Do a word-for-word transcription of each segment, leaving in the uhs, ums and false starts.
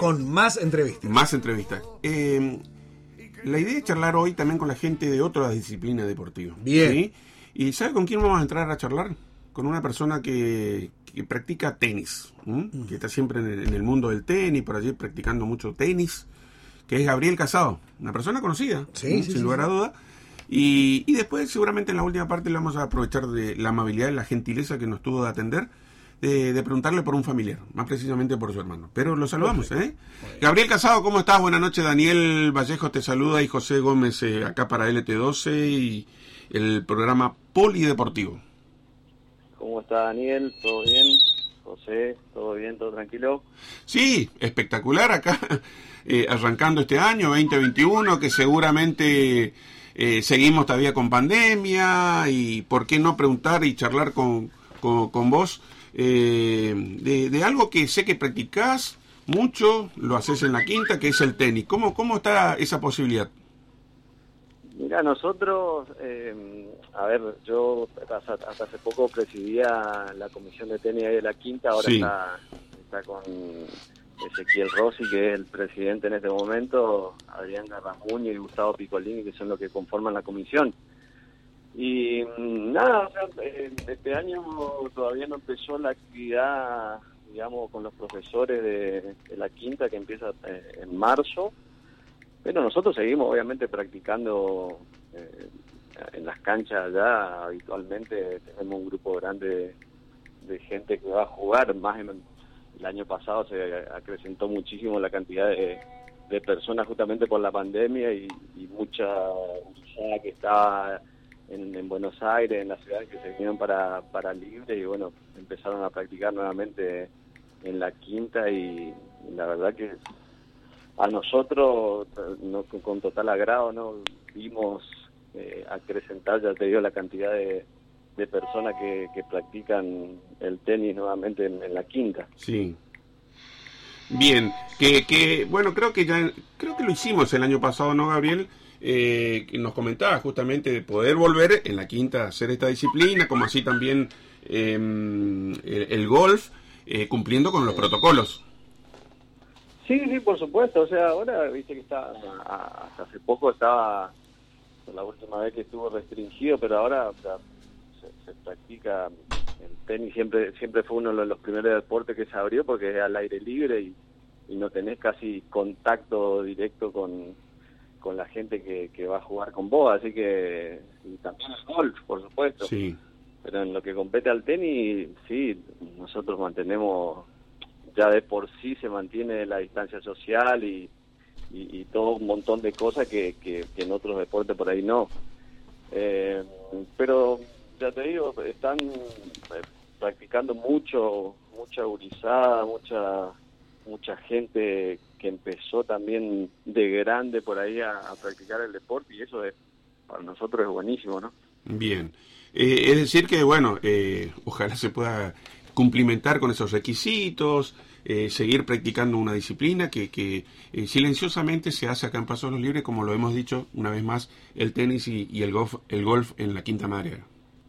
Con más entrevistas. Más entrevistas. Eh, la idea es charlar hoy también con la gente de otras disciplinas deportivas. Bien. ¿Sí? ¿Y sabe con quién vamos a entrar a charlar? Con una persona que, que practica tenis, mm. que está siempre en el, en el mundo del tenis, por allí practicando mucho tenis, que es Gabriel Casado, una persona conocida, sí, sí, sin sí, lugar sí. a duda. Y, y después, seguramente en la última parte, le vamos a aprovechar de la amabilidad y la gentileza que nos tuvo de atender, de, de preguntarle por un familiar, más precisamente por su hermano. Pero lo saludamos, ¿eh? Gabriel Casado, ¿cómo estás? Buenas noches. Daniel Vallejo te saluda y José Gómez eh, acá para L T doce y el programa Polideportivo. ¿Cómo está Daniel? ¿Todo bien? José, ¿todo bien? ¿Todo tranquilo? Sí, espectacular acá, eh, arrancando este año veinte veintiuno, que seguramente eh, seguimos todavía con pandemia, y por qué no preguntar y charlar con, con, con vos eh, de, de algo que sé que practicás mucho, lo haces en la quinta, que es el tenis. ¿Cómo, cómo está esa posibilidad? Mira, nosotros, eh, a ver, yo hasta, hasta hace poco presidía la comisión de tenis de la quinta, ahora sí. está, está con Ezequiel Rossi, que es el presidente en este momento, Adrián Garramuño y Gustavo Piccolini, que son los que conforman la comisión. Y nada, o sea, este año todavía no empezó la actividad, digamos, con los profesores de, de la quinta, que empieza eh, en marzo. Pero nosotros seguimos obviamente practicando eh, en las canchas allá. Habitualmente tenemos un grupo grande de, de gente que va a jugar. Más en, el año pasado se acrecentó muchísimo la cantidad de, de personas justamente por la pandemia y, y mucha gente que estaba en, en Buenos Aires, en las ciudades que se vinieron para, para libre, y bueno, empezaron a practicar nuevamente en la quinta, y, y la verdad que a nosotros, no, con total agrado, no vimos eh, acrecentar, ya te digo, la cantidad de, de personas que, que practican el tenis nuevamente en, en la quinta. Sí. Bien, que, que bueno, creo que ya creo que lo hicimos el año pasado, ¿no, Gabriel? Eh, que nos comentaba justamente de poder volver en la quinta a hacer esta disciplina, como así también eh, el, el golf, eh, cumpliendo con los protocolos. Sí, sí, por supuesto. O sea, ahora, viste que está, hasta hace poco estaba, la última vez que estuvo restringido, pero ahora o sea, se, se practica el tenis. Siempre siempre fue uno de los primeros deportes que se abrió porque es al aire libre y, y no tenés casi contacto directo con, con la gente que, que va a jugar con vos. Así que, y también el golf, por supuesto. Sí. Pero en lo que compete al tenis, sí, nosotros mantenemos... ya de por sí se mantiene la distancia social y, y, y todo un montón de cosas que, que, que en otros deportes por ahí no. Eh, pero ya te digo, están eh, practicando mucho, mucha gurizada, mucha mucha gente que empezó también de grande por ahí a, a practicar el deporte, y eso es, para nosotros es buenísimo, ¿no? Bien. Eh, es decir que, bueno, eh, ojalá se pueda cumplimentar con esos requisitos, eh, seguir practicando una disciplina que, que eh, silenciosamente se hace acá en Paso de los Libres, como lo hemos dicho una vez más, el tenis y, y el golf el golf en la Quinta Madre.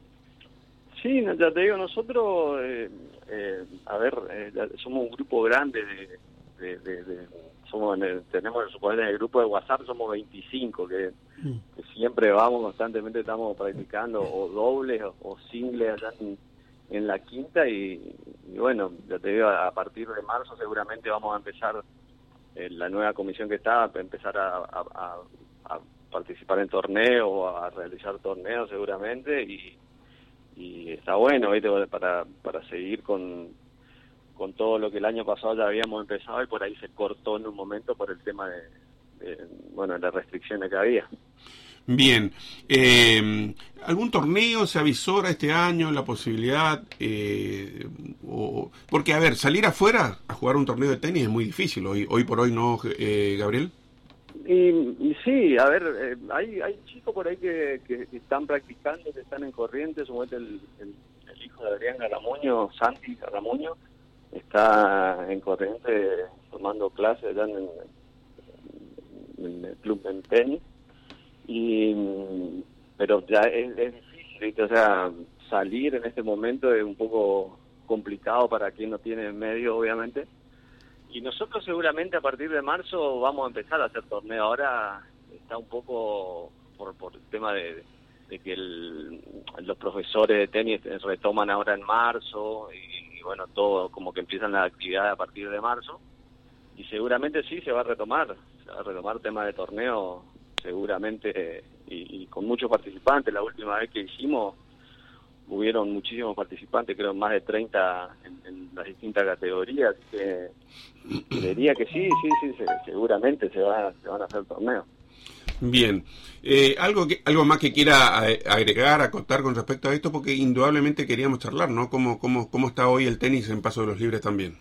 Sí, ya te digo, nosotros, eh, eh, a ver, eh, somos un grupo grande de, de, de, de somos en el, tenemos en el grupo de WhatsApp, somos veinticinco, que, mm. que siempre vamos, constantemente estamos practicando o dobles o, o singles allá en, en la quinta, y, y bueno, ya te digo, a partir de marzo seguramente vamos a empezar eh, la nueva comisión que está, a empezar a, a, a, a participar en torneos, a realizar torneos seguramente, y y está bueno, ¿viste? para para seguir con con todo lo que el año pasado ya habíamos empezado, y por ahí se cortó en un momento por el tema de, de bueno, las restricciones que había. Bien, eh, ¿algún torneo se avisora este año, la posibilidad? Eh, o, porque, a ver, salir afuera a jugar un torneo de tenis es muy difícil, hoy hoy por hoy, ¿no, eh, Gabriel? Y, y sí, a ver, eh, hay hay chicos por ahí que, que, que están practicando, que están en Corrientes, suponete el, el, el hijo de Adrián Garramuño, Santi Garramuño, está en Corrientes tomando clases allá en, en, en el club de tenis, y pero ya es, es difícil, ¿viste? O sea, salir en este momento es un poco complicado para quien no tiene medio, obviamente. y nosotros seguramente a partir de marzo vamos a empezar a hacer torneo. Ahora está un poco por, por el tema de, de que el, los profesores de tenis retoman ahora en marzo y, y bueno, todo como que empiezan las actividades a partir de marzo. Y seguramente sí se va a retomar, se va a retomar tema de torneo seguramente eh, y, y con muchos participantes. La última vez que hicimos hubieron muchísimos participantes, creo más de treinta en, en las distintas categorías, así que creería que sí, sí, sí, se, seguramente se, va, se van a hacer torneos. Bien, eh, algo que algo más que quiera agregar, acotar con respecto a esto, porque indudablemente queríamos charlar, ¿no? ¿Cómo, cómo, cómo está hoy el tenis en Paso de los Libres también?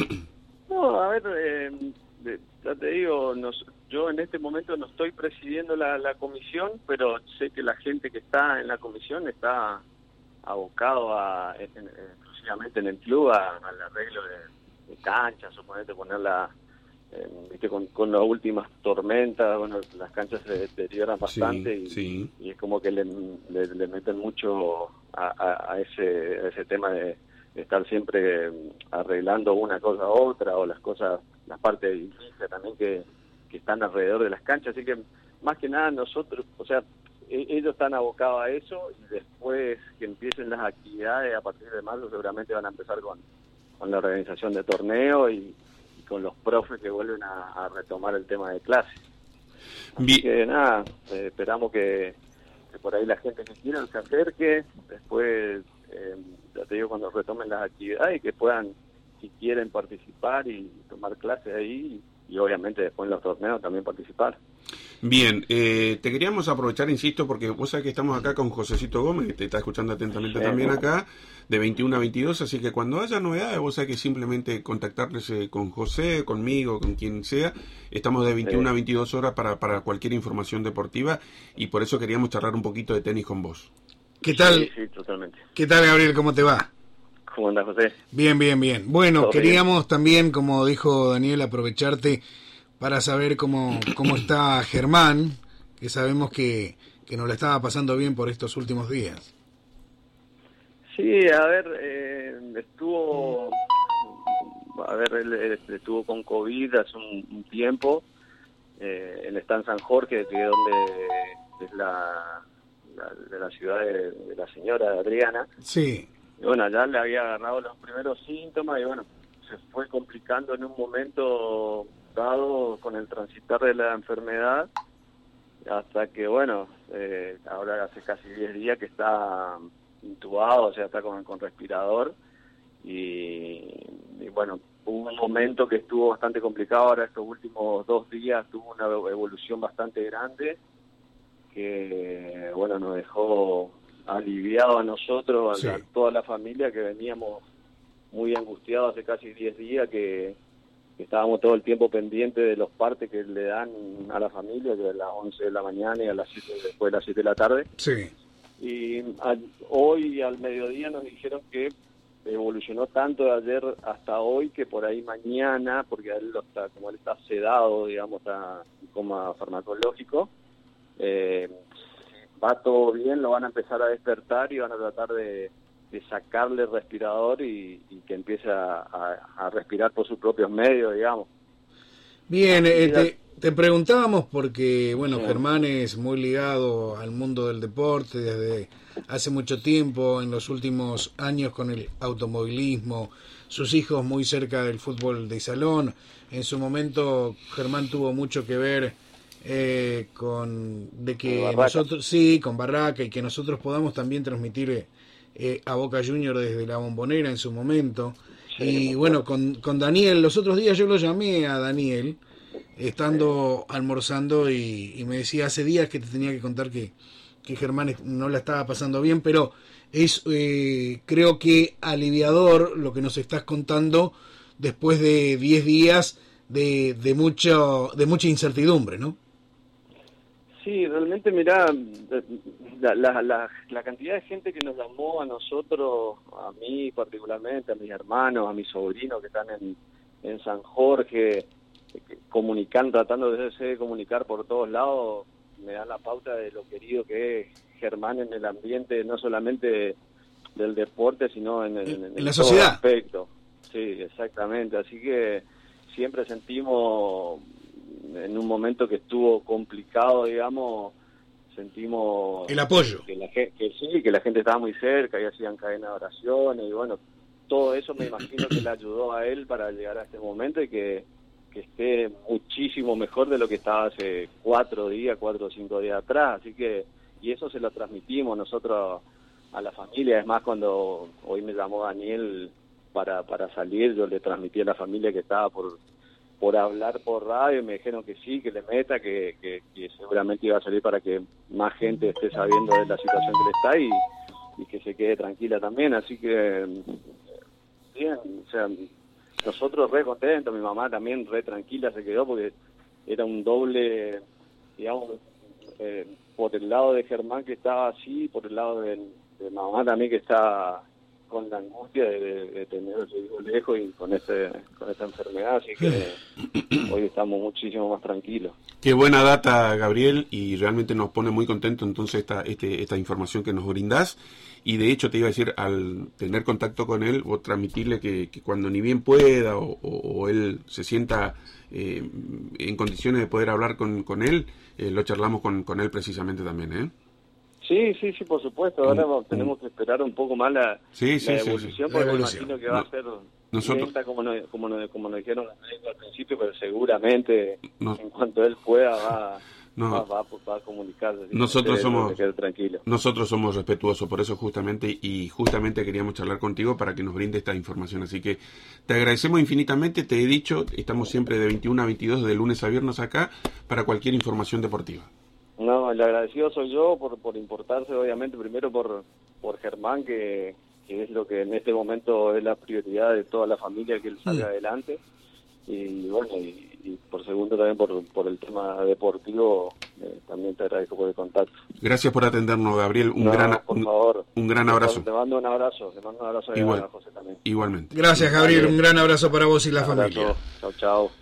No, a ver, eh, ya te digo, nos, yo en este momento no estoy presidiendo la, la comisión, pero sé que la gente que está en la comisión está abocado a, en, en, exclusivamente en el club a, al arreglo de, de canchas, suponete ponerla, eh, viste, con, con las últimas tormentas, bueno, las canchas se deterioran bastante sí, y, sí. y es como que le, le, le meten mucho a, a, a, ese, a ese tema de de estar siempre arreglando una cosa a otra, o las cosas, las partes difíciles también que, que están alrededor de las canchas, así que más que nada nosotros, o sea, ellos están abocados a eso, y después que empiecen las actividades a partir de marzo seguramente van a empezar con, con la organización de torneo y, y con los profes que vuelven a, a retomar el tema de clase. Así Bien. que nada, eh, esperamos que, que por ahí la gente que quiera se acerque, después eh, ya te digo, cuando retomen las actividades y que puedan, si quieren, participar y tomar clases ahí y, y obviamente después en los torneos también participar. Bien, eh, te queríamos aprovechar, insisto, porque vos sabés que estamos acá con Josecito Gómez, que te está escuchando atentamente sí, también acá, de veintiuno a veintidós, así que cuando haya novedades, vos sabés que simplemente contactarse con José, conmigo, con quien sea, estamos de veintiuna sí. a veintidós horas para, para cualquier información deportiva, y por eso queríamos charlar un poquito de tenis con vos. ¿Qué tal? Sí, sí, totalmente. ¿Qué tal, Gabriel? ¿Cómo te va? ¿Cómo andas, José? Bien, bien, bien. Bueno, queríamos bien? también, como dijo Daniel, aprovecharte para saber cómo, cómo está Germán, que sabemos que, que nos la estaba pasando bien por estos últimos días. Sí, a ver, eh, estuvo, a ver, él, él estuvo con COVID hace un, un tiempo, eh, él está en San Jorge, que es donde es la... de la ciudad de, de la señora Adriana. Sí. Y bueno, allá le había agarrado los primeros síntomas y bueno, se fue complicando en un momento dado con el transitar de la enfermedad, hasta que bueno, eh, ahora hace casi diez días que está intubado, o sea, está con, con respirador y, y bueno, hubo un momento que estuvo bastante complicado, ahora estos últimos dos días tuvo una evolución bastante grande, que bueno, nos dejó aliviado a nosotros, sí. a toda la familia, que veníamos muy angustiados hace casi diez días, que, que estábamos todo el tiempo pendientes de los partes que le dan a la familia, que a las once de la mañana y a las siete, después de las siete de la tarde. Sí. Y a, hoy al mediodía nos dijeron que evolucionó tanto de ayer hasta hoy que por ahí mañana, porque él lo está, como él está sedado, digamos, está en coma farmacológico, Eh, va todo bien, lo van a empezar a despertar y van a tratar de, de sacarle el respirador y, y que empiece a, a, a respirar por sus propios medios, digamos. Bien, eh, te, te preguntábamos porque, bueno, sí. Germán es muy ligado al mundo del deporte desde hace mucho tiempo, en los últimos años con el automovilismo, sus hijos muy cerca del fútbol de salón. En su momento Germán tuvo mucho que ver Eh, con de que nosotros sí con Barraca y que nosotros podamos también transmitir eh, a Boca Juniors desde la Bombonera en su momento sí, y bueno con, con Daniel los otros días yo lo llamé a Daniel estando sí. almorzando y, y me decía hace días que te tenía que contar que, que Germán no la estaba pasando bien, pero es eh, creo que aliviador lo que nos estás contando después de diez días de, de mucho de mucha incertidumbre, ¿no? Sí, realmente, mirá, la, la, la, la cantidad de gente que nos llamó a nosotros, a mí particularmente, a mis hermanos, a mis sobrinos que están en, en San Jorge, comunicando, tratando de, de comunicar por todos lados, me dan la pauta de lo querido que es Germán en el ambiente, no solamente del deporte, sino en, en, en, en la sociedad. Todo aspecto. Sí, exactamente, así que siempre sentimos, en un momento que estuvo complicado, digamos, sentimos el apoyo, que, la, que sí, que la gente estaba muy cerca y hacían cadena de oraciones, y bueno, todo eso me imagino que le ayudó a él para llegar a este momento y que, que esté muchísimo mejor de lo que estaba hace cuatro días, cuatro o cinco días atrás, así que, y eso se lo transmitimos nosotros a la familia. Es más, cuando hoy me llamó Daniel para, para salir, yo le transmití a la familia que estaba por por hablar por radio, y me dijeron que sí, que le meta, que, que, que seguramente iba a salir para que más gente esté sabiendo de la situación que le está y, y que se quede tranquila también, así que bien, o sea, nosotros re contentos, mi mamá también re tranquila se quedó, porque era un doble, digamos, eh, por el lado de Germán, que estaba así, por el lado de, de mamá también, que está con la angustia de, de, de tener a su hijo lejos y con ese con esta enfermedad, así que hoy estamos muchísimo más tranquilos. Qué buena data, Gabriel, y realmente nos pone muy contentos entonces esta este, esta información que nos brindás. Y de hecho te iba a decir, al tener contacto con él, vos transmitirle que, que cuando ni bien pueda o, o, o él se sienta eh, en condiciones de poder hablar con, con él, eh, lo charlamos con, con él precisamente también, ¿eh? Sí, sí, sí, por supuesto. Ahora mm, tenemos que esperar un poco más la, sí, sí, la evolución, sí, sí. porque la me imagino que va no, a ser nosotros, lenta, como nos, como, nos, como nos dijeron al principio, pero seguramente no, en cuanto él pueda va, no, va, va, va a comunicarse. Nosotros que somos tranquilo. nosotros somos respetuosos, por eso justamente y justamente queríamos charlar contigo para que nos brinde esta información. Así que te agradecemos infinitamente. Te he dicho, estamos siempre de veintiuno a veintidós, de lunes a viernes acá, para cualquier información deportiva. No, el agradecido soy yo por por importarse, obviamente, primero por por Germán, que, que es lo que en este momento es la prioridad de toda la familia, que él salga sí. adelante, y bueno, y, y por segundo también por, por el tema deportivo, eh, también te agradezco por el contacto. Gracias por atendernos, Gabriel, un no, gran por un, favor. un gran abrazo. Te mando un abrazo, te mando un abrazo Igual, a José también. Igualmente. Gracias, Gabriel, un gran abrazo para vos y la un familia. Chao, chao.